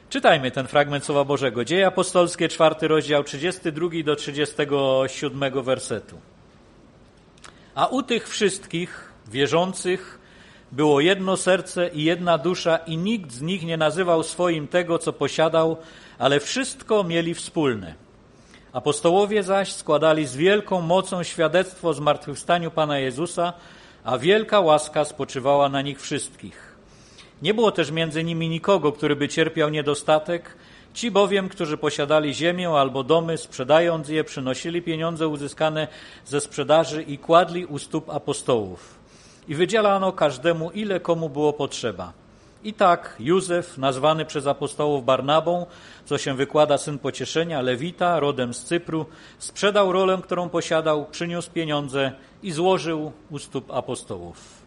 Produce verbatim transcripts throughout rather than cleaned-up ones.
Czytajmy ten fragment Słowa Bożego. Dzieje apostolskie, czwarty rozdział, trzydziesty drugi do trzydziestego siódmego wersetu. A u tych wszystkich wierzących było jedno serce i jedna dusza i nikt z nich nie nazywał swoim tego, co posiadał, ale wszystko mieli wspólne. Apostołowie zaś składali z wielką mocą świadectwo o zmartwychwstaniu Pana Jezusa, a wielka łaska spoczywała na nich wszystkich. Nie było też między nimi nikogo, który by cierpiał niedostatek. Ci bowiem, którzy posiadali ziemię albo domy, sprzedając je, przynosili pieniądze uzyskane ze sprzedaży i kładli u stóp apostołów. I wydzielano każdemu, ile komu było potrzeba. I tak Józef, nazwany przez apostołów Barnabą, co się wykłada syn pocieszenia, Lewita, rodem z Cypru, sprzedał rolę, którą posiadał, przyniósł pieniądze i złożył u stóp apostołów.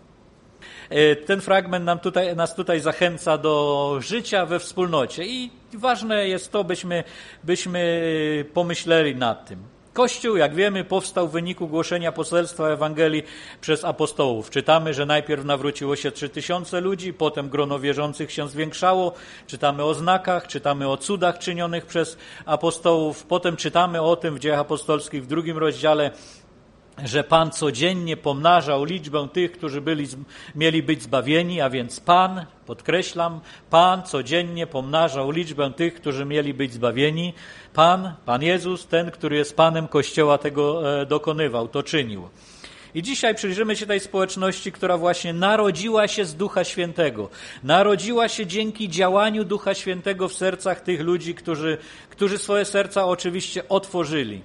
Ten fragment nam tutaj, nas tutaj zachęca do życia we wspólnocie i ważne jest to, byśmy, byśmy pomyśleli nad tym. Kościół, jak wiemy, powstał w wyniku głoszenia poselstwa Ewangelii przez apostołów. Czytamy, że najpierw nawróciło się trzy tysiące ludzi, potem grono wierzących się zwiększało. Czytamy o znakach, czytamy o cudach czynionych przez apostołów. Potem czytamy o tym w Dziejach Apostolskich w drugim rozdziale, że Pan codziennie pomnażał liczbę tych, którzy byli, mieli być zbawieni, a więc Pan, podkreślam, Pan codziennie pomnażał liczbę tych, którzy mieli być zbawieni. Pan, Pan Jezus, ten, który jest Panem Kościoła, tego e, dokonywał, to czynił. I dzisiaj przyjrzymy się tej społeczności, która właśnie narodziła się z Ducha Świętego. Narodziła się dzięki działaniu Ducha Świętego w sercach tych ludzi, którzy, którzy swoje serca oczywiście otworzyli.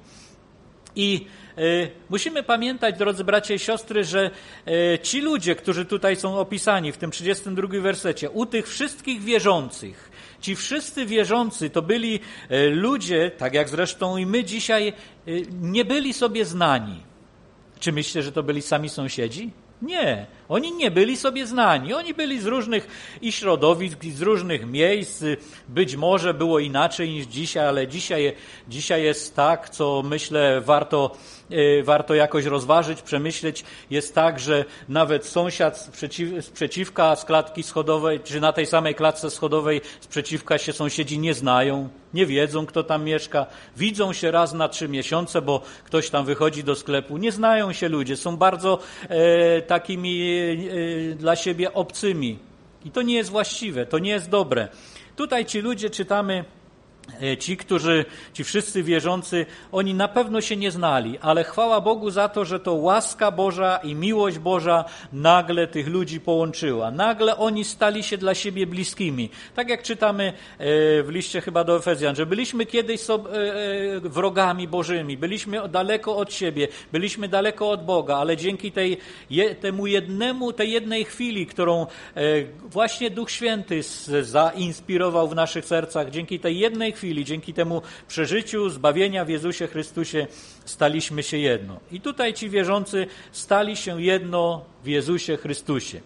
I y, musimy pamiętać, drodzy bracia i siostry, że y, ci ludzie, którzy tutaj są opisani w tym trzydziestym drugim wersecie, u tych wszystkich wierzących, ci wszyscy wierzący to byli y, ludzie, tak jak zresztą i my dzisiaj, y, nie byli sobie znani. Czy myślicie, że to byli sami sąsiedzi? Nie, oni nie byli sobie znani. Oni byli z różnych i środowisk, i z różnych miejsc. Być może było inaczej niż dzisiaj, ale dzisiaj, dzisiaj jest tak, co myślę warto, warto jakoś rozważyć, przemyśleć. Jest tak, że nawet sąsiad z przeciw, sprzeciwka z klatki schodowej, czy na tej samej klatce schodowej sprzeciwka się sąsiedzi nie znają, nie wiedzą, kto tam mieszka. Widzą się raz na trzy miesiące, bo ktoś tam wychodzi do sklepu. Nie znają się ludzie, są bardzo e, takimi e, dla siebie obcymi. I to nie jest właściwe, to nie jest dobre. Tutaj ci ludzie, czytamy, ci, którzy, ci wszyscy wierzący, oni na pewno się nie znali, ale chwała Bogu za to, że to łaska Boża i miłość Boża nagle tych ludzi połączyła. Nagle oni stali się dla siebie bliskimi. Tak jak czytamy w liście chyba do Efezjan, że byliśmy kiedyś sobie wrogami Bożymi, byliśmy daleko od siebie, byliśmy daleko od Boga, ale dzięki tej, temu jednemu, tej jednej chwili, którą właśnie Duch Święty zainspirował w naszych sercach, dzięki tej jednej chwili, dzięki temu przeżyciu zbawienia w Jezusie Chrystusie staliśmy się jedno. I tutaj ci wierzący stali się jedno w Jezusie Chrystusie.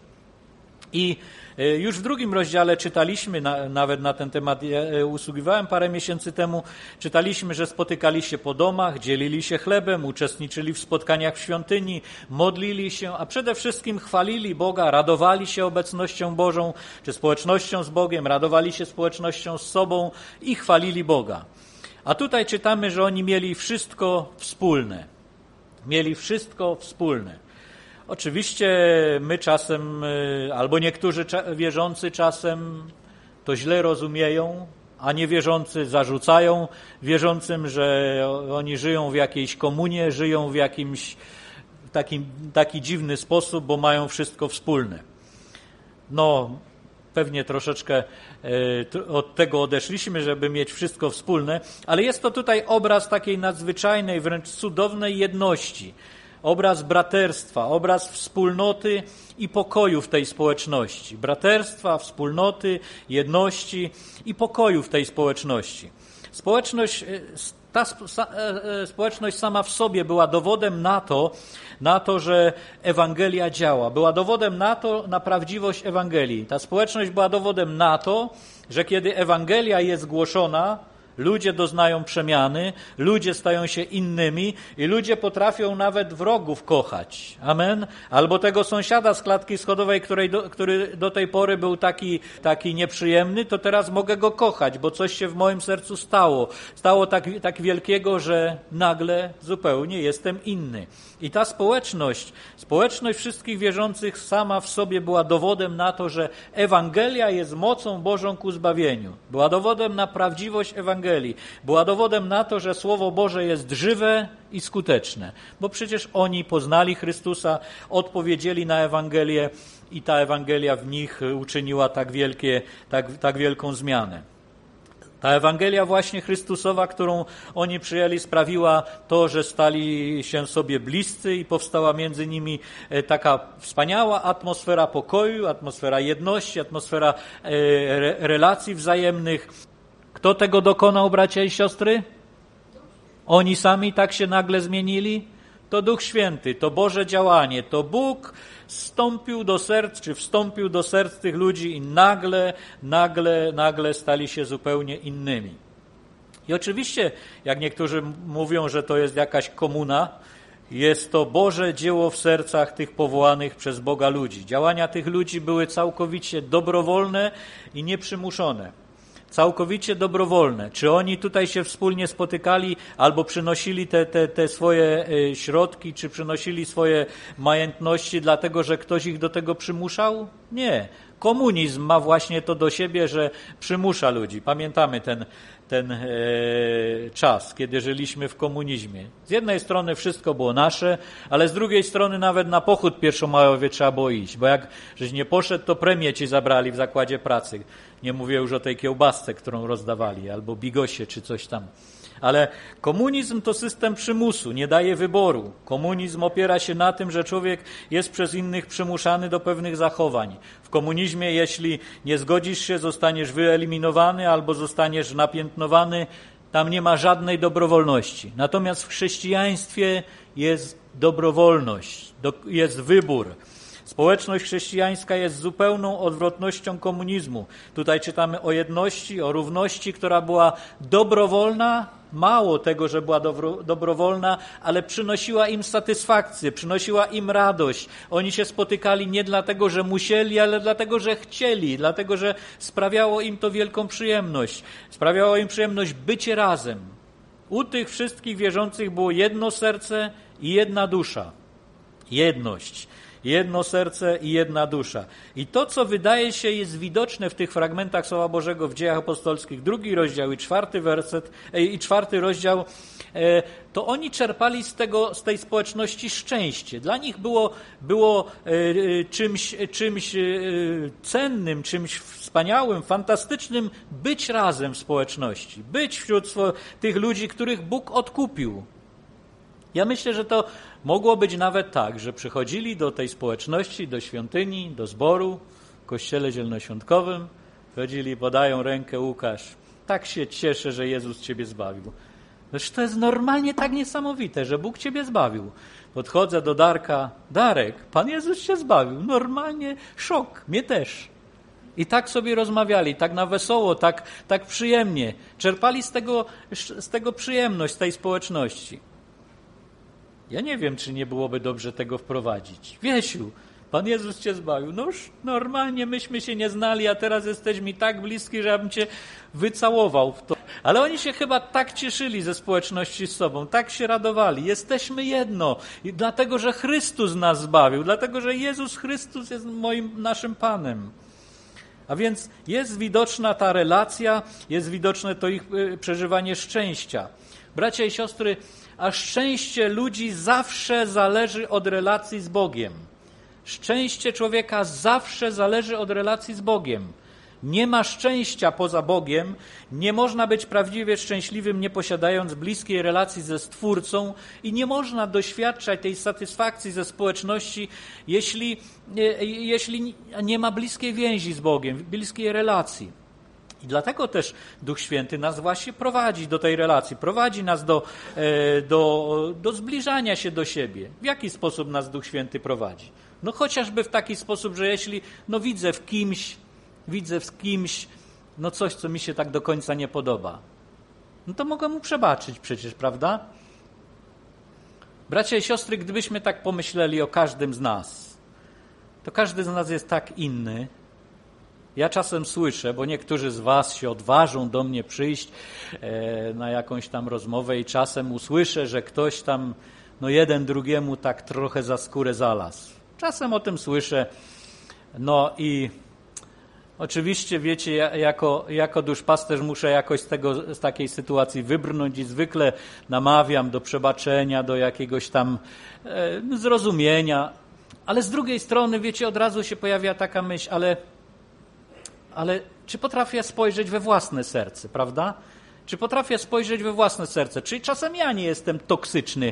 I już w drugim rozdziale czytaliśmy, na, nawet na ten temat ja usługiwałem parę miesięcy temu, czytaliśmy, że spotykali się po domach, dzielili się chlebem, uczestniczyli w spotkaniach w świątyni, modlili się, a przede wszystkim chwalili Boga, radowali się obecnością Bożą, czy społecznością z Bogiem, radowali się społecznością z sobą i chwalili Boga. A tutaj czytamy, że oni mieli wszystko wspólne. Mieli wszystko wspólne. Oczywiście my czasem, albo niektórzy wierzący czasem to źle rozumieją, a niewierzący zarzucają wierzącym, że oni żyją w jakiejś komunie, żyją w jakimś takim, taki dziwny sposób, bo mają wszystko wspólne. No, pewnie troszeczkę od tego odeszliśmy, żeby mieć wszystko wspólne, ale jest to tutaj obraz takiej nadzwyczajnej, wręcz cudownej jedności. Obraz braterstwa, obraz wspólnoty i pokoju w tej społeczności. Braterstwa, wspólnoty, jedności i pokoju w tej społeczności. Społeczność, ta społeczność sama w sobie była dowodem na to, na to, że Ewangelia działa. Była dowodem na to, na prawdziwość Ewangelii. Ta społeczność była dowodem na to, że kiedy Ewangelia jest głoszona, Ludzie doznają przemiany, ludzie stają się innymi i ludzie potrafią nawet wrogów kochać. Amen? Albo tego sąsiada z klatki schodowej, której do, który do tej pory był taki, taki nieprzyjemny, to teraz mogę go kochać, bo coś się w moim sercu stało. Stało tak, tak wielkiego, że nagle zupełnie jestem inny. I ta społeczność, społeczność wszystkich wierzących sama w sobie była dowodem na to, że Ewangelia jest mocą Bożą ku zbawieniu. Była dowodem na prawdziwość Ewangelii. Była dowodem na to, że Słowo Boże jest żywe i skuteczne. Bo przecież oni poznali Chrystusa, odpowiedzieli na Ewangelię i ta Ewangelia w nich uczyniła tak wielkie, tak, tak wielką zmianę. Ta Ewangelia właśnie Chrystusowa, którą oni przyjęli, sprawiła to, że stali się sobie bliscy i powstała między nimi taka wspaniała atmosfera pokoju, atmosfera jedności, atmosfera relacji wzajemnych. Kto tego dokonał, bracia i siostry? Oni sami tak się nagle zmienili? To Duch Święty, to Boże działanie, to Bóg wstąpił do serc, czy wstąpił do serc tych ludzi i nagle, nagle, nagle stali się zupełnie innymi. I oczywiście, jak niektórzy mówią, że to jest jakaś komuna, jest to Boże dzieło w sercach tych powołanych przez Boga ludzi. Działania tych ludzi były całkowicie dobrowolne i nieprzymuszone. Całkowicie dobrowolne. Czy oni tutaj się wspólnie spotykali albo przynosili te, te, te swoje środki, czy przynosili swoje majątności dlatego, że ktoś ich do tego przymuszał? Nie. Komunizm ma właśnie to do siebie, że przymusza ludzi. Pamiętamy ten, ten e, czas, kiedy żyliśmy w komunizmie. Z jednej strony wszystko było nasze, ale z drugiej strony nawet na pochód pierwszomajowy trzeba było iść, bo jak żeś nie poszedł, to premię ci zabrali w zakładzie pracy. Nie mówię już o tej kiełbasce, którą rozdawali, albo bigosie, czy coś tam. Ale komunizm to system przymusu, nie daje wyboru. Komunizm opiera się na tym, że człowiek jest przez innych przymuszany do pewnych zachowań. W komunizmie, jeśli nie zgodzisz się, zostaniesz wyeliminowany albo zostaniesz napiętnowany. Tam nie ma żadnej dobrowolności. Natomiast w chrześcijaństwie jest dobrowolność, jest wybór. Społeczność chrześcijańska jest zupełną odwrotnością komunizmu. Tutaj czytamy o jedności, o równości, która była dobrowolna. Mało tego, że była dobro, dobrowolna, ale przynosiła im satysfakcję, przynosiła im radość. Oni się spotykali nie dlatego, że musieli, ale dlatego, że chcieli, dlatego, że sprawiało im to wielką przyjemność. Sprawiało im przyjemność bycie razem. U tych wszystkich wierzących było jedno serce i jedna dusza. Jedność. Jedno serce i jedna dusza. I to, co wydaje się jest widoczne w tych fragmentach Słowa Bożego w Dziejach Apostolskich, drugi rozdział i czwarty werset, e, i czwarty rozdział, e, to oni czerpali z tego, z tej społeczności szczęście. Dla nich było, było e, czymś, czymś e, cennym, czymś wspaniałym, fantastycznym być razem w społeczności, być wśród swo- tych ludzi, których Bóg odkupił. Ja myślę, że to mogło być nawet tak, że przychodzili do tej społeczności, do świątyni, do zboru w kościele zielonoświątkowym, chodzili, podają rękę, Łukasz, tak się cieszę, że Jezus ciebie zbawił. Zresztą to jest normalnie tak niesamowite, że Bóg ciebie zbawił. Podchodzę do Darka, Darek, Pan Jezus cię zbawił. Normalnie szok, mnie też. I tak sobie rozmawiali, tak na wesoło, tak, tak przyjemnie. Czerpali z tego, z tego przyjemność, z tej społeczności. Ja nie wiem, czy nie byłoby dobrze tego wprowadzić. Wiesiu, Pan Jezus cię zbawił. Noż normalnie myśmy się nie znali, a teraz jesteś mi tak bliski, że ja bym cię wycałował w to. Ale oni się chyba tak cieszyli ze społeczności z sobą, tak się radowali. Jesteśmy jedno. I dlatego, że Chrystus nas zbawił, dlatego, że Jezus Chrystus jest moim, naszym Panem. A więc jest widoczna ta relacja, jest widoczne to ich przeżywanie szczęścia. Bracia i siostry, a szczęście ludzi zawsze zależy od relacji z Bogiem. Szczęście człowieka zawsze zależy od relacji z Bogiem. Nie ma szczęścia poza Bogiem, nie można być prawdziwie szczęśliwym, nie posiadając bliskiej relacji ze Stwórcą i nie można doświadczać tej satysfakcji ze społeczności, jeśli, jeśli nie ma bliskiej więzi z Bogiem, bliskiej relacji. I dlatego też Duch Święty nas właśnie prowadzi do tej relacji, prowadzi nas do, do, do zbliżania się do siebie. W jaki sposób nas Duch Święty prowadzi? No chociażby w taki sposób, że jeśli no widzę w kimś, widzę w kimś no coś, co mi się tak do końca nie podoba. no to mogę mu przebaczyć przecież, prawda? Bracia i siostry, gdybyśmy tak pomyśleli o każdym z nas, to każdy z nas jest tak inny. Ja czasem słyszę, bo niektórzy z was się odważą do mnie przyjść e, na jakąś tam rozmowę i czasem usłyszę, że ktoś tam, no jeden drugiemu tak trochę za skórę zalazł. Czasem o tym słyszę, no i oczywiście, wiecie, ja, jako, jako duszpasterz muszę jakoś z, tego, z takiej sytuacji wybrnąć i zwykle namawiam do przebaczenia, do jakiegoś tam e, zrozumienia, ale z drugiej strony, wiecie, od razu się pojawia taka myśl, ale, ale czy potrafię spojrzeć we własne serce, prawda? Czy potrafię spojrzeć we własne serce? Czy czasem ja nie jestem toksyczny?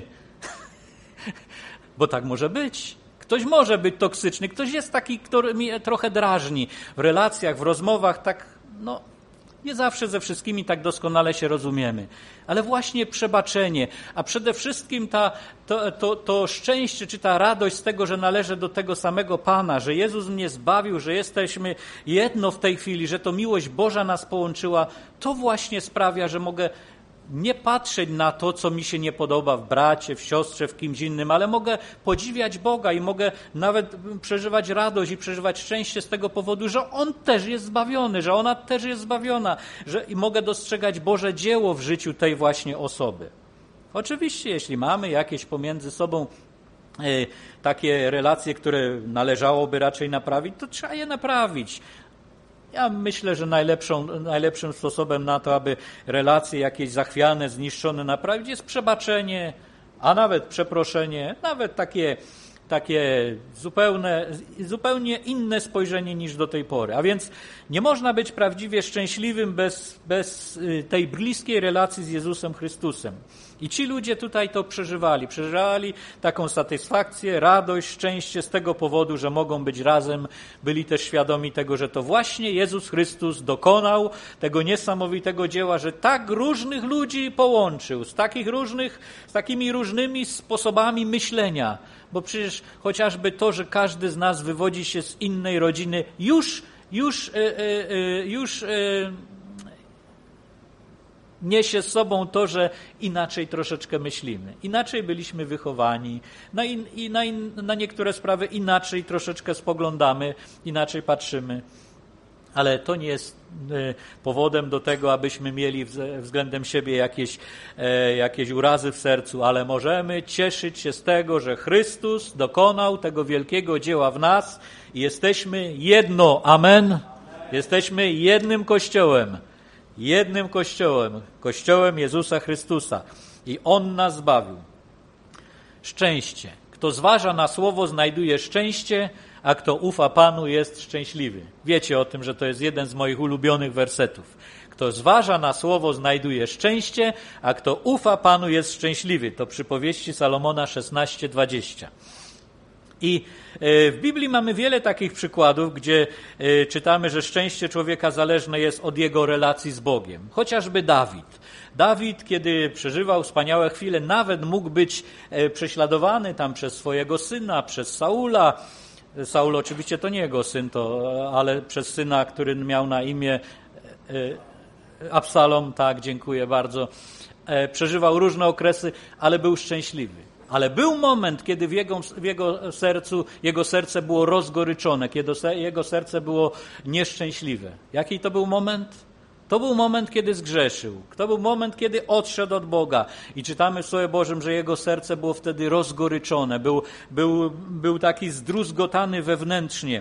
Bo tak może być. Ktoś może być toksyczny, ktoś jest taki, który mnie trochę drażni w relacjach, w rozmowach, tak, no, nie zawsze ze wszystkimi tak doskonale się rozumiemy. Ale właśnie przebaczenie, a przede wszystkim ta, to, to, to szczęście, czy ta radość z tego, że należę do tego samego Pana, że Jezus mnie zbawił, że jesteśmy jedno w tej chwili, że to miłość Boża nas połączyła, to właśnie sprawia, że mogę nie patrzeć na to, co mi się nie podoba w bracie, w siostrze, w kimś innym, ale mogę podziwiać Boga i mogę nawet przeżywać radość i przeżywać szczęście z tego powodu, że On też jest zbawiony, że ona też jest zbawiona, że i mogę dostrzegać Boże dzieło w życiu tej właśnie osoby. Oczywiście, jeśli mamy jakieś pomiędzy sobą y, takie relacje, które należałoby raczej naprawić, to trzeba je naprawić. Ja myślę, że najlepszą, najlepszym sposobem na to, aby relacje jakieś zachwiane, zniszczone naprawić, jest przebaczenie, a nawet przeproszenie, nawet takie, takie zupełne, zupełnie inne spojrzenie niż do tej pory. A więc nie można być prawdziwie szczęśliwym bez, bez tej bliskiej relacji z Jezusem Chrystusem. I ci ludzie tutaj to przeżywali. Przeżywali taką satysfakcję, radość, szczęście z tego powodu, że mogą być razem. Byli też świadomi tego, że to właśnie Jezus Chrystus dokonał tego niesamowitego dzieła, że tak różnych ludzi połączył, z takich różnych, z takimi różnymi sposobami myślenia. Bo przecież chociażby to, że każdy z nas wywodzi się z innej rodziny, już, już, yy, yy, już yy, niesie z sobą to, że inaczej troszeczkę myślimy. Inaczej byliśmy wychowani, na, in, i na, in, na niektóre sprawy inaczej troszeczkę spoglądamy, inaczej patrzymy. Ale to nie jest y, powodem do tego, abyśmy mieli wz, względem siebie jakieś, e, jakieś urazy w sercu, ale możemy cieszyć się z tego, że Chrystus dokonał tego wielkiego dzieła w nas i jesteśmy jedno. Amen. Jesteśmy jednym Kościołem. Jednym Kościołem, Kościołem Jezusa Chrystusa. I On nas zbawił. Szczęście. Kto zważa na słowo, znajduje szczęście, a kto ufa Panu, jest szczęśliwy. Wiecie o tym, że to jest jeden z moich ulubionych wersetów. Kto zważa na słowo, znajduje szczęście, a kto ufa Panu, jest szczęśliwy. To przypowieści Salomona szesnaście dwadzieścia. I w Biblii mamy wiele takich przykładów, gdzie czytamy, że szczęście człowieka zależne jest od jego relacji z Bogiem. Chociażby Dawid. Dawid, kiedy przeżywał wspaniałe chwile, nawet mógł być prześladowany tam przez swojego syna, przez Saula. Saul oczywiście to nie jego syn, to, ale przez syna, który miał na imię Absalom, tak, dziękuję bardzo. Przeżywał różne okresy, ale był szczęśliwy. Ale był moment, kiedy w jego, w jego sercu, jego serce było rozgoryczone, kiedy jego serce było nieszczęśliwe. Jaki to był moment? To był moment, kiedy zgrzeszył. To był moment, kiedy odszedł od Boga. I czytamy w Słowie Bożym, że jego serce było wtedy rozgoryczone. Był, był, był taki zdruzgotany wewnętrznie.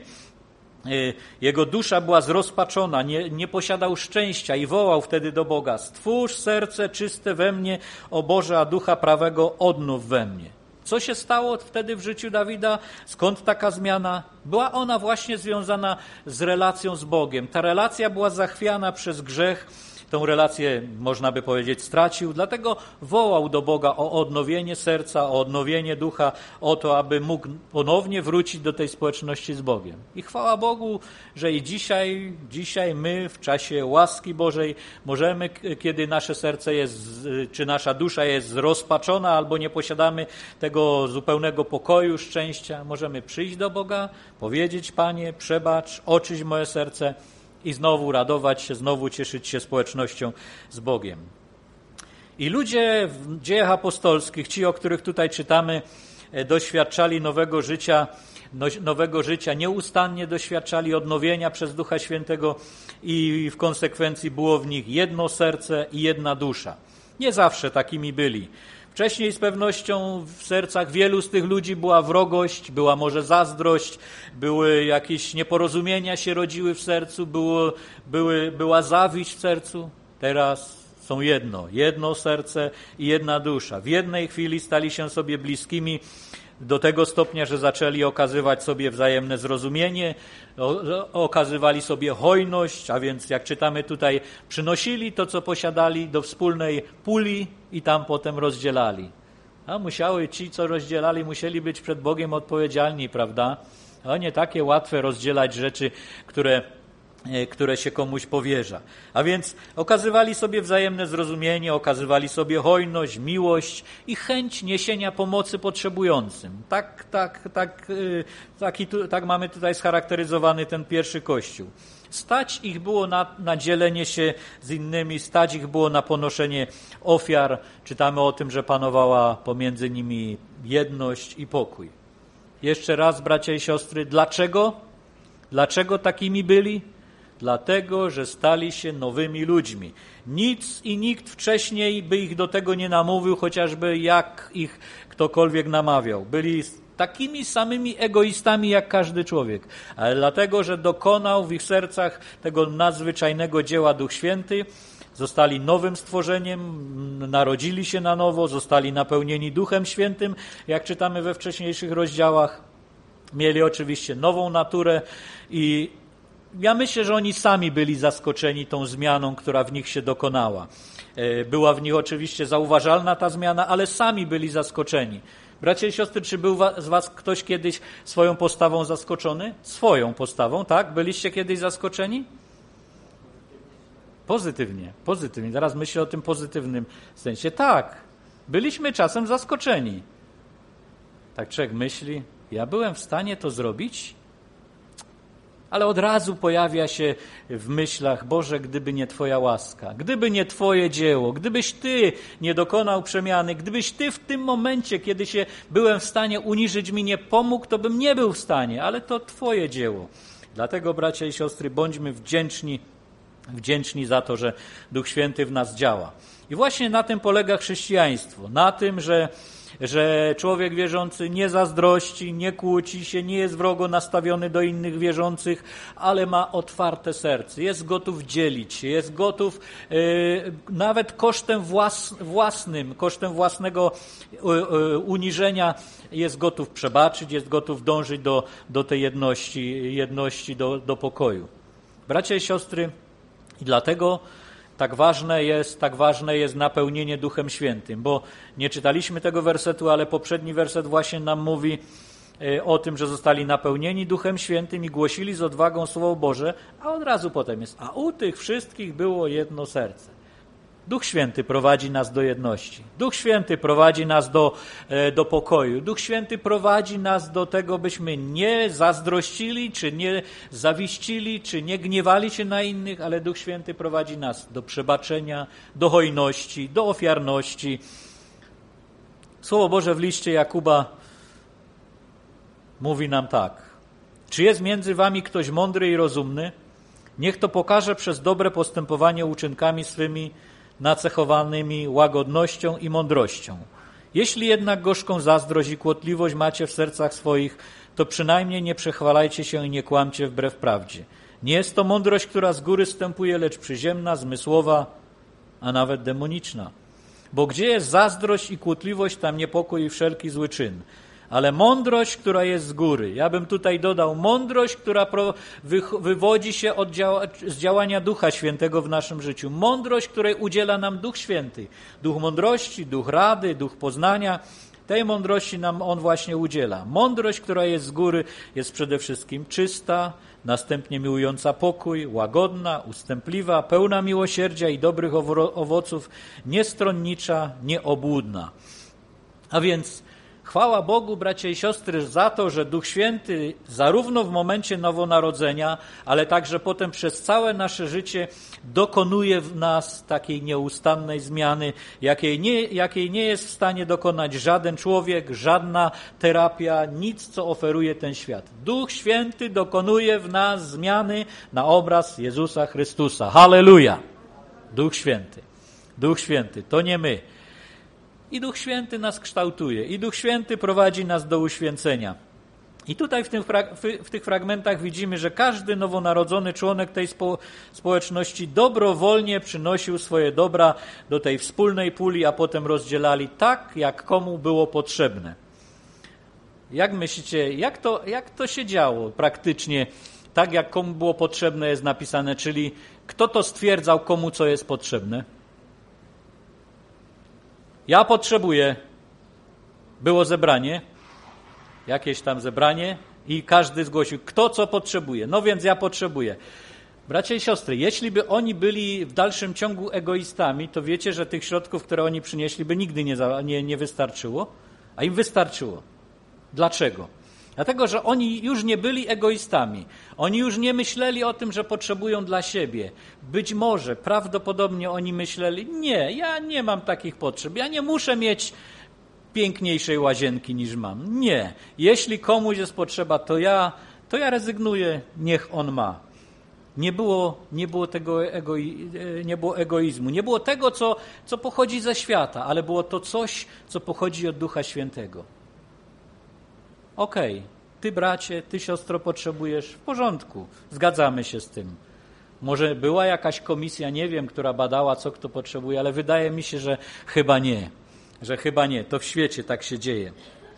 Jego dusza była zrozpaczona, nie, nie posiadał szczęścia i wołał wtedy do Boga: stwórz serce czyste we mnie, o Boże, a ducha prawego odnów we mnie. Co się stało wtedy w życiu Dawida? Skąd taka zmiana? Była ona właśnie związana z relacją z Bogiem. Ta relacja była zachwiana przez grzech. Tą relację, można by powiedzieć, stracił, dlatego wołał do Boga o odnowienie serca, o odnowienie ducha, o to, aby mógł ponownie wrócić do tej społeczności z Bogiem. I chwała Bogu, że i dzisiaj, dzisiaj my w czasie łaski Bożej możemy, kiedy nasze serce jest, czy nasza dusza jest rozpaczona albo nie posiadamy tego zupełnego pokoju, szczęścia, możemy przyjść do Boga, powiedzieć: Panie, przebacz, oczyść moje serce, i znowu radować się, znowu cieszyć się społecznością z Bogiem. I ludzie w Dziejach Apostolskich, ci, o których tutaj czytamy, doświadczali nowego życia, nowego życia, nieustannie doświadczali odnowienia przez Ducha Świętego i w konsekwencji było w nich jedno serce i jedna dusza. Nie zawsze takimi byli. Wcześniej z pewnością w sercach wielu z tych ludzi była wrogość, była może zazdrość, były jakieś nieporozumienia się rodziły w sercu, było, były, była zawiść w sercu. Teraz są jedno, jedno serce i jedna dusza. W jednej chwili stali się sobie bliskimi do tego stopnia, że zaczęli okazywać sobie wzajemne zrozumienie, okazywali sobie hojność, a więc jak czytamy tutaj, przynosili to, co posiadali do wspólnej puli i tam potem rozdzielali. A musiały ci, co rozdzielali, musieli być przed Bogiem odpowiedzialni, prawda? A nie takie łatwe rozdzielać rzeczy, które które się komuś powierza. A więc okazywali sobie wzajemne zrozumienie, okazywali sobie hojność, miłość i chęć niesienia pomocy potrzebującym. Tak, tak, tak, taki, tak mamy tutaj scharakteryzowany ten pierwszy Kościół. Stać ich było na, na dzielenie się z innymi, stać ich było na ponoszenie ofiar. Czytamy o tym, że panowała pomiędzy nimi jedność i pokój. Jeszcze raz, bracia i siostry, dlaczego? Dlaczego takimi byli? Dlatego, że stali się nowymi ludźmi. Nic i nikt wcześniej by ich do tego nie namówił, chociażby jak ich ktokolwiek namawiał. Byli takimi samymi egoistami jak każdy człowiek, ale dlatego, że dokonał w ich sercach tego nadzwyczajnego dzieła Duch Święty, zostali nowym stworzeniem, narodzili się na nowo, zostali napełnieni Duchem Świętym, jak czytamy we wcześniejszych rozdziałach. Mieli oczywiście nową naturę i ja myślę, że oni sami byli zaskoczeni tą zmianą, która w nich się dokonała. Była w nich oczywiście zauważalna ta zmiana, ale sami byli zaskoczeni. Bracia i siostry, czy był z was ktoś kiedyś swoją postawą zaskoczony? Swoją postawą, tak? Byliście kiedyś zaskoczeni? Pozytywnie, pozytywnie. Teraz myślę o tym pozytywnym sensie. Tak, byliśmy czasem zaskoczeni. Tak człowiek myśli, ja byłem w stanie to zrobić? Ale od razu pojawia się w myślach, Boże, gdyby nie Twoja łaska, gdyby nie Twoje dzieło, gdybyś Ty nie dokonał przemiany, gdybyś Ty w tym momencie, kiedy się byłem w stanie uniżyć, mi nie pomógł, to bym nie był w stanie, ale to Twoje dzieło. Dlatego, bracia i siostry, bądźmy wdzięczni, wdzięczni za to, że Duch Święty w nas działa. I właśnie na tym polega chrześcijaństwo, na tym, że że człowiek wierzący nie zazdrości, nie kłóci się, nie jest wrogo nastawiony do innych wierzących, ale ma otwarte serce, jest gotów dzielić się, jest gotów yy, nawet kosztem włas, własnym, kosztem własnego yy, uniżenia jest gotów przebaczyć, jest gotów dążyć do, do tej jedności, jedności do, do pokoju. Bracia i siostry, i dlatego Tak ważne jest, tak ważne jest napełnienie Duchem Świętym, bo nie czytaliśmy tego wersetu, ale poprzedni werset właśnie nam mówi o tym, że zostali napełnieni Duchem Świętym i głosili z odwagą Słowo Boże, a od razu potem jest, a u tych wszystkich było jedno serce. Duch Święty prowadzi nas do jedności. Duch Święty prowadzi nas do, do pokoju. Duch Święty prowadzi nas do tego, byśmy nie zazdrościli, czy nie zawiścili, czy nie gniewali się na innych, ale Duch Święty prowadzi nas do przebaczenia, do hojności, do ofiarności. Słowo Boże w liście Jakuba mówi nam tak. Czy jest między wami ktoś mądry i rozumny? Niech to pokaże przez dobre postępowanie uczynkami swymi, nacechowanymi łagodnością i mądrością. Jeśli jednak gorzką zazdrość i kłopotliwość macie w sercach swoich, to przynajmniej nie przechwalajcie się i nie kłamcie wbrew prawdzie. Nie jest to mądrość, która z góry wstępuje, lecz przyziemna, zmysłowa, a nawet demoniczna. Bo gdzie jest zazdrość i kłótliwość, tam niepokój i wszelki zły czyn. Ale mądrość, która jest z góry. Ja bym tutaj dodał mądrość, która wywodzi się od działa, z działania Ducha Świętego w naszym życiu. Mądrość, której udziela nam Duch Święty. Duch mądrości, duch rady, duch poznania. Tej mądrości nam On właśnie udziela. Mądrość, która jest z góry, jest przede wszystkim czysta, następnie miłująca pokój, łagodna, ustępliwa, pełna miłosierdzia i dobrych owoców, niestronnicza, nieobłudna. A więc Chwała Bogu, bracia i siostry, za to, że Duch Święty zarówno w momencie nowonarodzenia, ale także potem przez całe nasze życie dokonuje w nas takiej nieustannej zmiany, jakiej nie, jakiej nie jest w stanie dokonać żaden człowiek, żadna terapia, nic, co oferuje ten świat. Duch Święty dokonuje w nas zmiany na obraz Jezusa Chrystusa. Halleluja! Duch Święty. Duch Święty, to nie my. I Duch Święty nas kształtuje. I Duch Święty prowadzi nas do uświęcenia. I tutaj w, tym, w tych fragmentach widzimy, że każdy nowonarodzony członek tej spo, społeczności dobrowolnie przynosił swoje dobra do tej wspólnej puli, a potem rozdzielali tak, jak komu było potrzebne. Jak myślicie, jak to, jak to się działo praktycznie? Tak, jak komu było potrzebne jest napisane, czyli kto to stwierdzał, komu co jest potrzebne? Ja potrzebuję. Było zebranie, jakieś tam zebranie i każdy zgłosił, kto co potrzebuje. No więc ja potrzebuję. Bracia i siostry, jeśli by oni byli w dalszym ciągu egoistami, to wiecie, że tych środków, które oni przynieśli, by nigdy nie, nie, nie wystarczyło, a im wystarczyło. Dlaczego? Dlatego, że oni już nie byli egoistami. Oni już nie myśleli o tym, że potrzebują dla siebie. Być może, prawdopodobnie oni myśleli, nie, ja nie mam takich potrzeb, ja nie muszę mieć piękniejszej łazienki niż mam. Nie. Jeśli komuś jest potrzeba, to ja, to ja rezygnuję, niech on ma. Nie było, nie było tego egoi, nie było egoizmu, nie było tego, co, co pochodzi ze świata, ale było to coś, co pochodzi od Ducha Świętego. Okej, okay. Ty bracie, ty siostro potrzebujesz, w porządku, zgadzamy się z tym. Może była jakaś komisja, nie wiem, która badała, co kto potrzebuje, ale wydaje mi się, że chyba nie, że chyba nie, to w świecie tak się dzieje.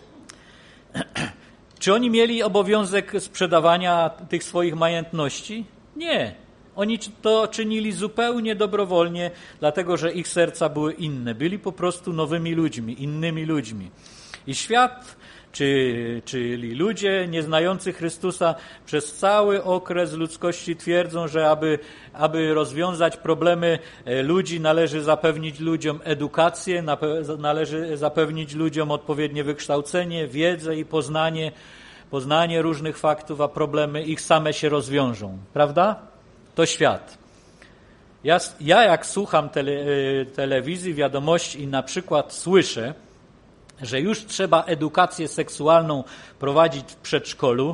Czy oni mieli obowiązek sprzedawania tych swoich majątności? Nie. Oni to czynili zupełnie dobrowolnie, dlatego że ich serca były inne. Byli po prostu nowymi ludźmi, innymi ludźmi. I świat, czy, czyli ludzie nieznający Chrystusa przez cały okres ludzkości twierdzą, że aby, aby rozwiązać problemy ludzi, należy zapewnić ludziom edukację, należy zapewnić ludziom odpowiednie wykształcenie, wiedzę i poznanie, poznanie różnych faktów, a problemy ich same się rozwiążą. Prawda? To świat. Ja, ja jak słucham tele, telewizji, wiadomości i na przykład słyszę, że już trzeba edukację seksualną prowadzić w przedszkolu,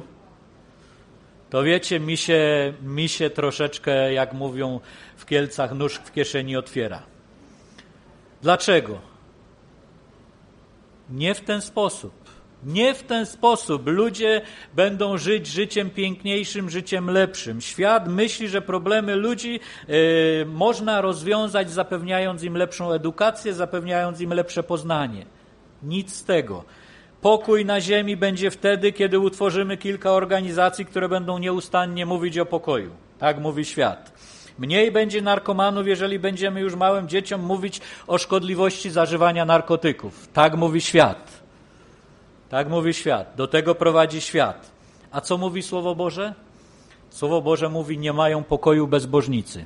to wiecie, mi się, mi się troszeczkę, jak mówią w Kielcach, nóż w kieszeni otwiera. Dlaczego? Nie w ten sposób. Nie w ten sposób ludzie będą żyć życiem piękniejszym, życiem lepszym. Świat myśli, że problemy ludzi y, można rozwiązać, zapewniając im lepszą edukację, zapewniając im lepsze poznanie. Nic z tego. Pokój na ziemi będzie wtedy, kiedy utworzymy kilka organizacji, które będą nieustannie mówić o pokoju. Tak mówi świat. Mniej będzie narkomanów, jeżeli będziemy już małym dzieciom mówić o szkodliwości zażywania narkotyków. Tak mówi świat. Tak mówi świat. Do tego prowadzi świat. A co mówi Słowo Boże? Słowo Boże mówi, nie mają pokoju bezbożnicy.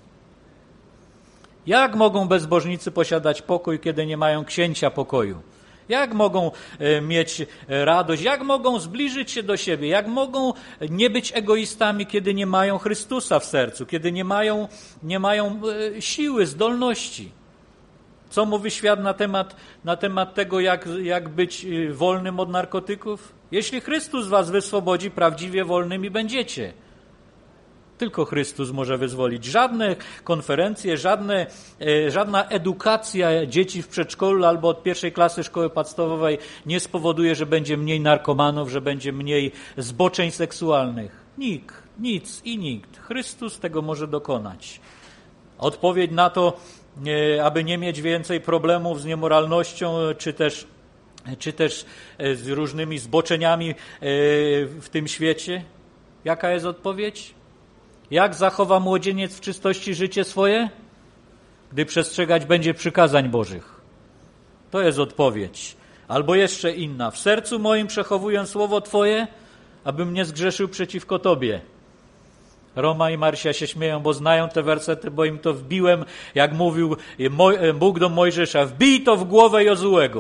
Jak mogą bezbożnicy posiadać pokój, kiedy nie mają księcia pokoju? Jak mogą mieć radość? Jak mogą zbliżyć się do siebie? Jak mogą nie być egoistami, kiedy nie mają Chrystusa w sercu? Kiedy nie mają, nie mają siły, zdolności? Co mówi świat na temat, na temat tego, jak, jak być wolnym od narkotyków? Jeśli Chrystus was wyswobodzi, prawdziwie wolnymi będziecie. Tylko Chrystus może wyzwolić. Żadne konferencje, żadne, e, żadna edukacja dzieci w przedszkolu albo od pierwszej klasy szkoły podstawowej nie spowoduje, że będzie mniej narkomanów, że będzie mniej zboczeń seksualnych. Nikt, nic i nikt. Chrystus tego może dokonać. Odpowiedź na to, e, aby nie mieć więcej problemów z niemoralnością, czy też, czy też z różnymi zboczeniami e, w tym świecie. Jaka jest odpowiedź? Jak zachowa młodzieniec w czystości życie swoje? Gdy przestrzegać będzie przykazań Bożych. To jest odpowiedź. Albo jeszcze inna. W sercu moim przechowuję słowo Twoje, abym nie zgrzeszył przeciwko Tobie. Roma i Marysia się śmieją, bo znają te wersety, bo im to wbiłem, jak mówił Bóg do Mojżesza. Wbij to w głowę Jozułego.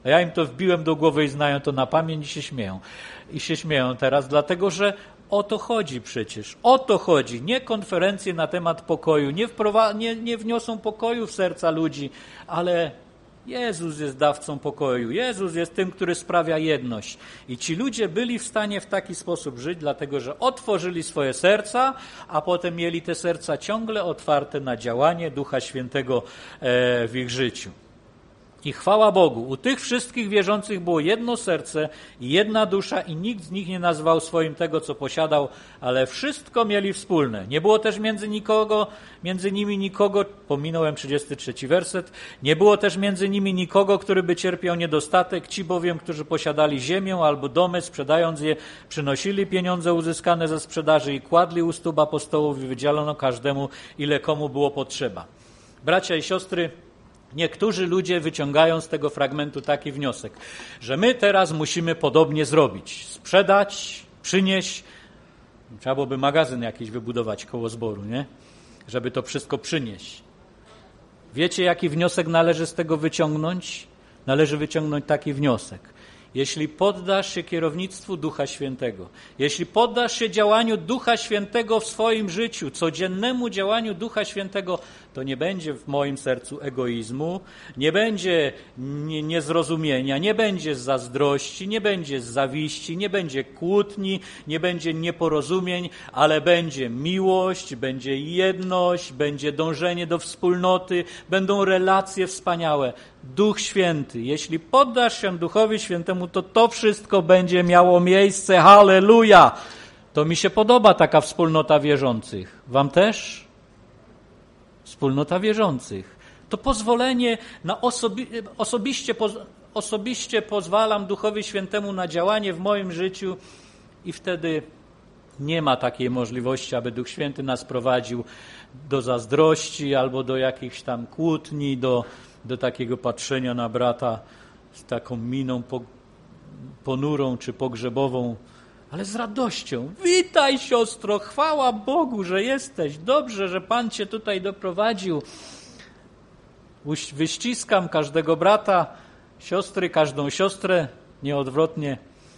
A ja im to wbiłem do głowy i znają to na pamięć i się śmieją. I się śmieją teraz, dlatego że o to chodzi przecież. O to chodzi. Nie konferencje na temat pokoju, nie, wprowa- nie, nie wniosą pokoju w serca ludzi, ale Jezus jest dawcą pokoju. Jezus jest tym, który sprawia jedność. I ci ludzie byli w stanie w taki sposób żyć, dlatego że otworzyli swoje serca, a potem mieli te serca ciągle otwarte na działanie Ducha Świętego w ich życiu. I chwała Bogu, u tych wszystkich wierzących było jedno serce i jedna dusza i nikt z nich nie nazwał swoim tego, co posiadał, ale wszystko mieli wspólne. Nie było też między nikogo, między nimi nikogo, pominąłem trzydziesty trzeci werset, nie było też między nimi nikogo, który by cierpiał niedostatek, ci bowiem, którzy posiadali ziemię albo domy, sprzedając je, przynosili pieniądze uzyskane ze sprzedaży i kładli u stóp apostołów i wydzielono każdemu, ile komu było potrzeba. Bracia i siostry, niektórzy ludzie wyciągają z tego fragmentu taki wniosek, że my teraz musimy podobnie zrobić. Sprzedać, przynieść. Trzeba byłoby magazyn jakiś wybudować koło zboru, nie? Żeby to wszystko przynieść. Wiecie, jaki wniosek należy z tego wyciągnąć? Należy wyciągnąć taki wniosek. Jeśli poddasz się kierownictwu Ducha Świętego, jeśli poddasz się działaniu Ducha Świętego w swoim życiu, codziennemu działaniu Ducha Świętego, to nie będzie w moim sercu egoizmu, nie będzie niezrozumienia, nie będzie zazdrości, nie będzie zawiści, nie będzie kłótni, nie będzie nieporozumień, ale będzie miłość, będzie jedność, będzie dążenie do wspólnoty, będą relacje wspaniałe. Duch Święty, jeśli poddasz się Duchowi Świętemu, to to wszystko będzie miało miejsce. Halleluja! To mi się podoba taka wspólnota wierzących. Wam też? Wspólnota wierzących. To pozwolenie na osobi- osobiście, poz- osobiście pozwalam Duchowi Świętemu na działanie w moim życiu i wtedy nie ma takiej możliwości, aby Duch Święty nas prowadził do zazdrości albo do jakichś tam kłótni, do, do takiego patrzenia na brata z taką miną po, ponurą czy pogrzebową, ale z radością. Witaj, siostro, chwała Bogu, że jesteś. Dobrze, że Pan cię tutaj doprowadził. Wyściskam każdego brata, siostry, każdą siostrę, nieodwrotnie.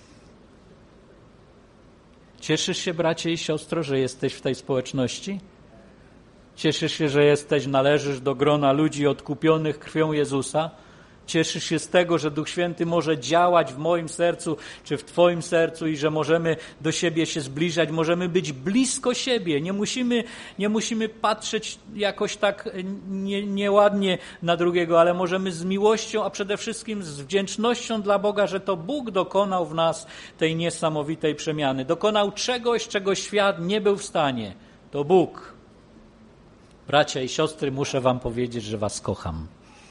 Cieszysz się, bracie i siostro, że jesteś w tej społeczności? Cieszysz się, że jesteś, należysz do grona ludzi odkupionych krwią Jezusa? Cieszysz się z tego, że Duch Święty może działać w moim sercu, czy w Twoim sercu i że możemy do siebie się zbliżać, możemy być blisko siebie. Nie musimy, nie musimy patrzeć jakoś tak nie, nieładnie na drugiego, ale możemy z miłością, a przede wszystkim z wdzięcznością dla Boga, że to Bóg dokonał w nas tej niesamowitej przemiany. Dokonał czegoś, czego świat nie był w stanie. To Bóg. Bracia i siostry, muszę wam powiedzieć, że was kocham.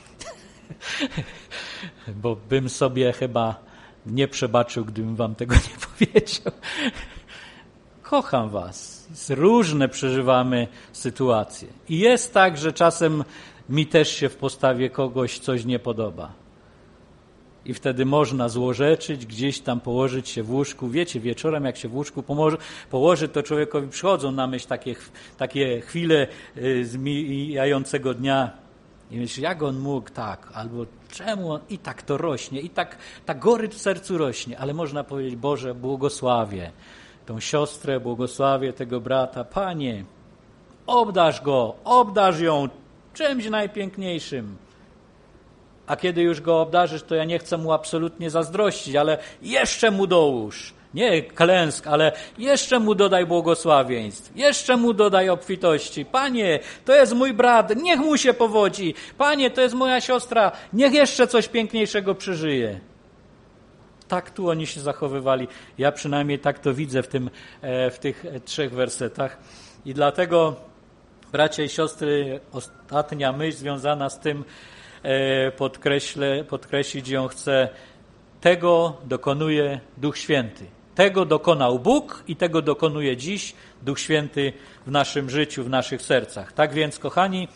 Bo bym sobie chyba nie przebaczył, gdybym wam tego nie powiedział. Kocham was. Różne przeżywamy sytuacje. I jest tak, że czasem mi też się w postawie kogoś coś nie podoba. I wtedy można złorzeczyć, gdzieś tam położyć się w łóżku. Wiecie, wieczorem jak się w łóżku położy, położy to człowiekowi przychodzą na myśl takie, takie chwile zmijającego dnia. I myślisz, jak on mógł tak, albo czemu on, i tak to rośnie, i tak ta gorycz w sercu rośnie. Ale można powiedzieć, Boże, błogosławię tą siostrę, błogosławię tego brata. Panie, obdarz go, obdarz ją czymś najpiękniejszym. A kiedy już go obdarzysz, to ja nie chcę mu absolutnie zazdrościć, ale jeszcze mu dołóż. Nie klęsk, ale jeszcze mu dodaj błogosławieństw. Jeszcze mu dodaj obfitości. Panie, to jest mój brat, niech mu się powodzi. Panie, to jest moja siostra, niech jeszcze coś piękniejszego przeżyje. Tak tu oni się zachowywali. Ja przynajmniej tak to widzę w, tym, w tych trzech wersetach. I dlatego, bracia i siostry, ostatnia myśl związana z tym, podkreślę, podkreślić ją chcę, tego dokonuje Duch Święty. Tego dokonał Bóg i tego dokonuje dziś Duch Święty w naszym życiu, w naszych sercach. Tak więc, kochani,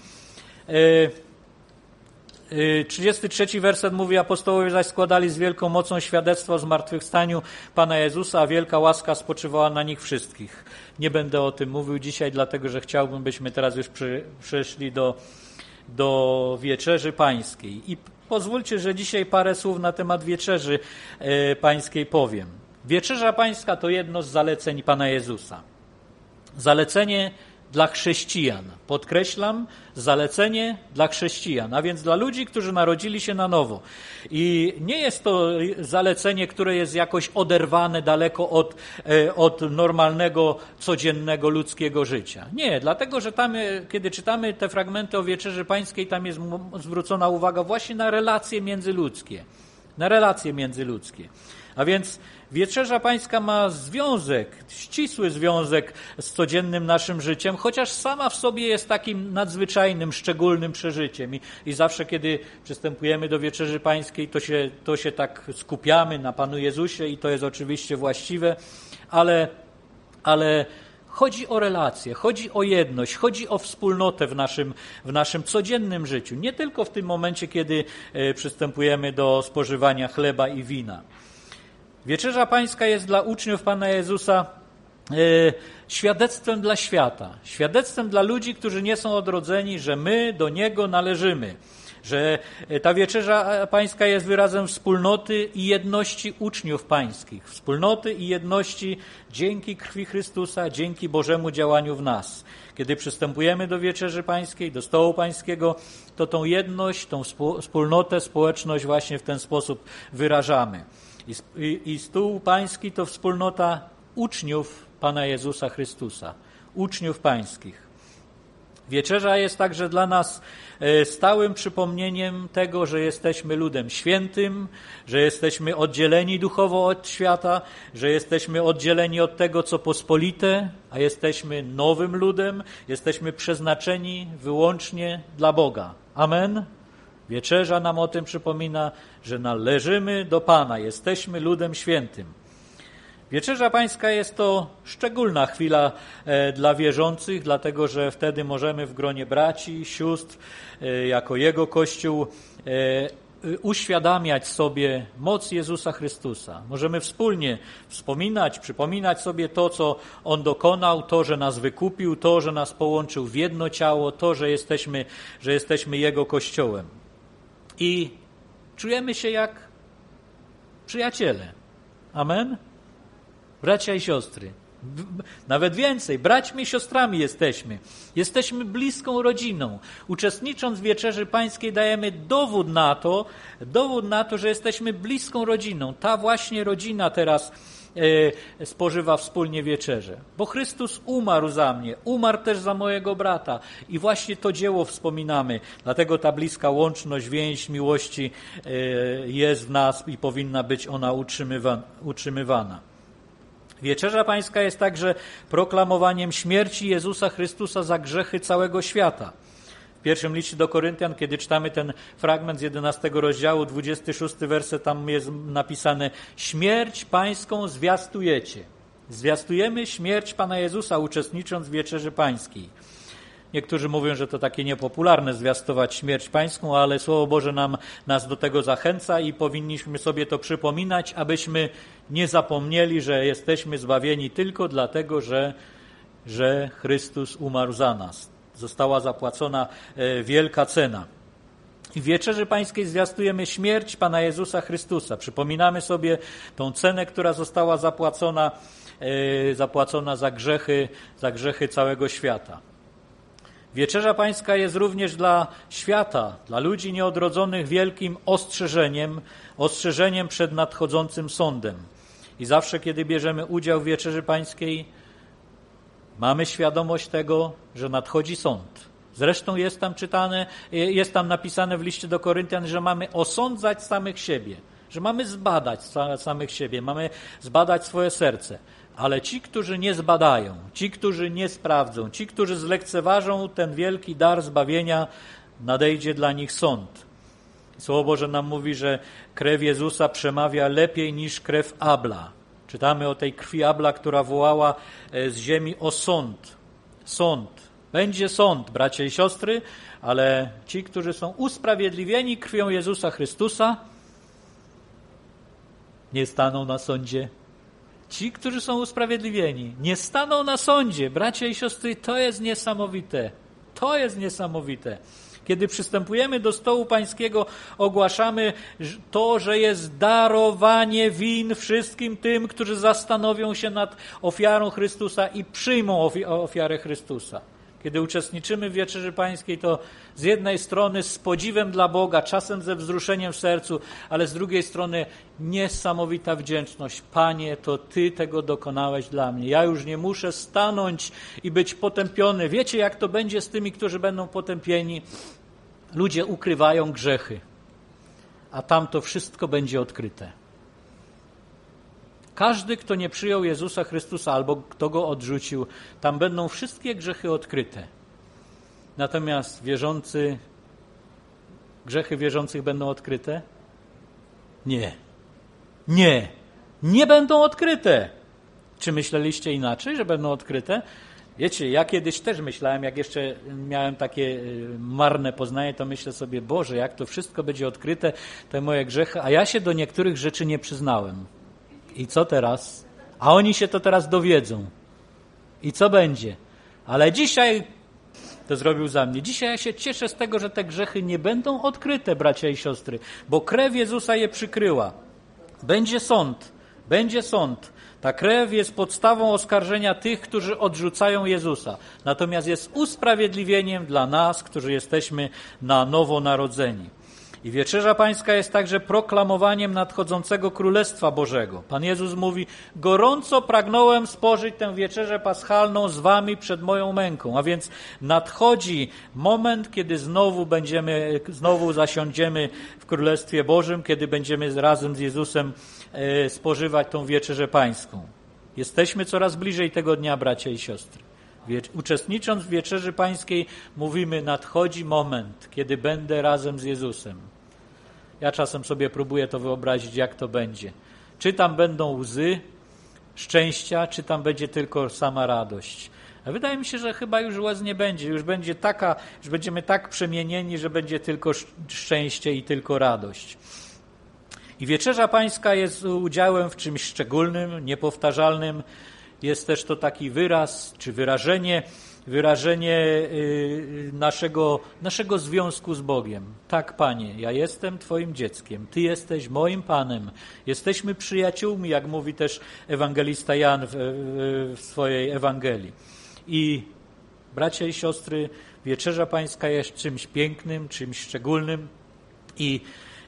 trzydziesty trzeci werset mówi, apostołowie zaś składali z wielką mocą świadectwo o zmartwychwstaniu Pana Jezusa, a wielka łaska spoczywała na nich wszystkich. Nie będę o tym mówił dzisiaj, dlatego że chciałbym, byśmy teraz już przy, przeszli do do wieczerzy pańskiej. I pozwólcie, że dzisiaj parę słów na temat wieczerzy pańskiej powiem. Wieczerza pańska to jedno z zaleceń Pana Jezusa. Zalecenie dla chrześcijan. Podkreślam, zalecenie dla chrześcijan, a więc dla ludzi, którzy narodzili się na nowo. I nie jest to zalecenie, które jest jakoś oderwane daleko od, od normalnego, codziennego ludzkiego życia. Nie, dlatego, że tam, kiedy czytamy te fragmenty o Wieczerzy Pańskiej, tam jest zwrócona uwaga właśnie na relacje międzyludzkie. Na relacje międzyludzkie. A więc Wieczerza Pańska ma związek, ścisły związek z codziennym naszym życiem, chociaż sama w sobie jest takim nadzwyczajnym, szczególnym przeżyciem. I, i zawsze, kiedy przystępujemy do Wieczerzy Pańskiej, to się, to się tak skupiamy na Panu Jezusie i to jest oczywiście właściwe, ale, ale chodzi o relacje, chodzi o jedność, chodzi o wspólnotę w naszym, w naszym codziennym życiu. Nie tylko w tym momencie, kiedy przystępujemy do spożywania chleba i wina. Wieczerza Pańska jest dla uczniów Pana Jezusa e, świadectwem dla świata, świadectwem dla ludzi, którzy nie są odrodzeni, że my do Niego należymy, że ta Wieczerza Pańska jest wyrazem wspólnoty i jedności uczniów Pańskich, wspólnoty i jedności dzięki krwi Chrystusa, dzięki Bożemu działaniu w nas. Kiedy przystępujemy do Wieczerzy Pańskiej, do stołu Pańskiego, to tą jedność, tą wspólnotę, społeczność właśnie w ten sposób wyrażamy. I, I stół pański to wspólnota uczniów Pana Jezusa Chrystusa, uczniów pańskich. Wieczerza jest także dla nas stałym przypomnieniem tego, że jesteśmy ludem świętym, że jesteśmy oddzieleni duchowo od świata, że jesteśmy oddzieleni od tego, co pospolite, a jesteśmy nowym ludem, jesteśmy przeznaczeni wyłącznie dla Boga. Amen. Wieczerza nam o tym przypomina, że należymy do Pana, jesteśmy ludem świętym. Wieczerza Pańska jest to szczególna chwila dla wierzących, dlatego że wtedy możemy w gronie braci, sióstr, jako Jego Kościół uświadamiać sobie moc Jezusa Chrystusa. Możemy wspólnie wspominać, przypominać sobie to, co On dokonał, to, że nas wykupił, to, że nas połączył w jedno ciało, to, że jesteśmy, że jesteśmy Jego Kościołem. I czujemy się jak przyjaciele. Amen? Bracia i siostry. Nawet więcej, braćmi i siostrami jesteśmy. Jesteśmy bliską rodziną. Uczestnicząc w Wieczerzy Pańskiej dajemy dowód na to, dowód na to, że jesteśmy bliską rodziną. Ta właśnie rodzina teraz e, spożywa wspólnie wieczerzę. Bo Chrystus umarł za mnie, umarł też za mojego brata. I właśnie to dzieło wspominamy. Dlatego ta bliska łączność, więź miłości e, jest w nas i powinna być ona utrzymywa, utrzymywana. Wieczerza Pańska jest także proklamowaniem śmierci Jezusa Chrystusa za grzechy całego świata. W pierwszym liście do Koryntian, kiedy czytamy ten fragment z jedenastego rozdziału, dwudziesty szósty werset, tam jest napisane: śmierć Pańską zwiastujecie. Zwiastujemy śmierć Pana Jezusa, uczestnicząc w Wieczerzy Pańskiej. Niektórzy mówią, że to takie niepopularne zwiastować śmierć Pańską, ale Słowo Boże nam, nas do tego zachęca i powinniśmy sobie to przypominać, abyśmy nie zapomnieli, że jesteśmy zbawieni tylko dlatego, że, że Chrystus umarł za nas. Została zapłacona wielka cena. I w Wieczerzy Pańskiej zwiastujemy śmierć Pana Jezusa Chrystusa. Przypominamy sobie tą cenę, która została zapłacona, zapłacona za grzechy, za grzechy całego świata. Wieczerza Pańska jest również dla świata, dla ludzi nieodrodzonych wielkim ostrzeżeniem, ostrzeżeniem przed nadchodzącym sądem. I zawsze, kiedy bierzemy udział w Wieczerzy Pańskiej, mamy świadomość tego, że nadchodzi sąd. Zresztą jest tam czytane, jest tam napisane w liście do Koryntian, że mamy osądzać samych siebie, że mamy zbadać samych siebie, mamy zbadać swoje serce. Ale ci, którzy nie zbadają, ci, którzy nie sprawdzą, ci, którzy zlekceważą ten wielki dar zbawienia, nadejdzie dla nich sąd. Słowo Boże nam mówi, że krew Jezusa przemawia lepiej niż krew Abla. Czytamy o tej krwi Abla, która wołała z ziemi o sąd. Sąd. Będzie sąd, bracia i siostry, ale ci, którzy są usprawiedliwieni krwią Jezusa Chrystusa, nie staną na sądzie. Ci, którzy są usprawiedliwieni, nie staną na sądzie. Bracia i siostry, to jest niesamowite. To jest niesamowite. Kiedy przystępujemy do stołu pańskiego, ogłaszamy to, że jest darowanie win wszystkim tym, którzy zastanowią się nad ofiarą Chrystusa i przyjmą ofiarę Chrystusa. Kiedy uczestniczymy w Wieczerzy Pańskiej, to z jednej strony z podziwem dla Boga, czasem ze wzruszeniem w sercu, ale z drugiej strony niesamowita wdzięczność. Panie, to Ty tego dokonałeś dla mnie. Ja już nie muszę stanąć i być potępiony. Wiecie, jak to będzie z tymi, którzy będą potępieni? Ludzie ukrywają grzechy, a tam to wszystko będzie odkryte. Każdy, kto nie przyjął Jezusa Chrystusa albo kto Go odrzucił, tam będą wszystkie grzechy odkryte. Natomiast wierzący, grzechy wierzących będą odkryte? Nie. Nie. Nie będą odkryte. Czy myśleliście inaczej, że będą odkryte? Wiecie, ja kiedyś też myślałem, jak jeszcze miałem takie marne poznanie, to myślę sobie, Boże, jak to wszystko będzie odkryte, te moje grzechy, a ja się do niektórych rzeczy nie przyznałem. I co teraz? A oni się to teraz dowiedzą. I co będzie? Ale dzisiaj to zrobił za mnie. Dzisiaj ja się cieszę z tego, że te grzechy nie będą odkryte, bracia i siostry, bo krew Jezusa je przykryła. Będzie sąd. Będzie sąd. Ta krew jest podstawą oskarżenia tych, którzy odrzucają Jezusa. Natomiast jest usprawiedliwieniem dla nas, którzy jesteśmy na nowo narodzeni. I Wieczerza Pańska jest także proklamowaniem nadchodzącego Królestwa Bożego. Pan Jezus mówi, gorąco pragnąłem spożyć tę wieczerzę paschalną z wami przed moją męką. A więc nadchodzi moment, kiedy znowu będziemy, znowu zasiądziemy w Królestwie Bożym, kiedy będziemy razem z Jezusem e, spożywać tą Wieczerzę Pańską. Jesteśmy coraz bliżej tego dnia, bracia i siostry. Uczestnicząc w Wieczerzy Pańskiej mówimy, nadchodzi moment, kiedy będę razem z Jezusem. Ja czasem sobie próbuję to wyobrazić, jak to będzie. Czy tam będą łzy szczęścia, czy tam będzie tylko sama radość. A wydaje mi się, że chyba już łez nie będzie. Już będzie taka, już będziemy tak przemienieni, że będzie tylko szczęście i tylko radość. I Wieczerza Pańska jest udziałem w czymś szczególnym, niepowtarzalnym. Jest też to taki wyraz, czy wyrażenie, wyrażenie naszego, naszego związku z Bogiem. Tak, Panie, ja jestem Twoim dzieckiem, Ty jesteś moim Panem, jesteśmy przyjaciółmi, jak mówi też ewangelista Jan w, w swojej Ewangelii. I bracia i siostry, Wieczerza Pańska jest czymś pięknym, czymś szczególnym i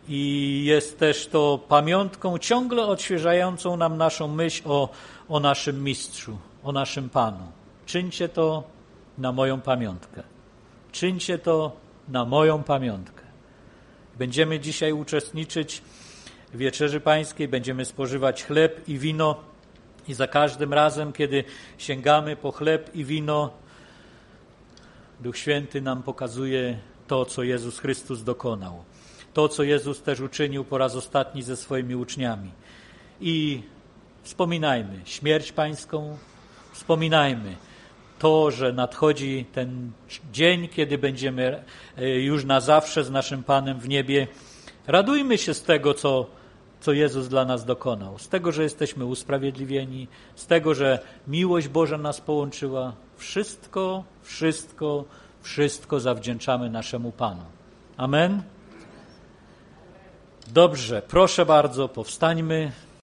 I jest też to pamiątką ciągle odświeżającą nam naszą myśl o, o naszym Mistrzu, o naszym Panu. Czyńcie to na moją pamiątkę. Czyńcie to na moją pamiątkę. Będziemy dzisiaj uczestniczyć w Wieczerzy Pańskiej, będziemy spożywać chleb i wino i za każdym razem, kiedy sięgamy po chleb i wino, Duch Święty nam pokazuje to, co Jezus Chrystus dokonał. To, co Jezus też uczynił po raz ostatni ze swoimi uczniami. I wspominajmy śmierć Pańską, wspominajmy to, że nadchodzi ten dzień, kiedy będziemy już na zawsze z naszym Panem w niebie. Radujmy się z tego, co, co Jezus dla nas dokonał. Z tego, że jesteśmy usprawiedliwieni, z tego, że miłość Boża nas połączyła. Wszystko, wszystko, wszystko zawdzięczamy naszemu Panu. Amen. Dobrze, proszę bardzo, powstańmy.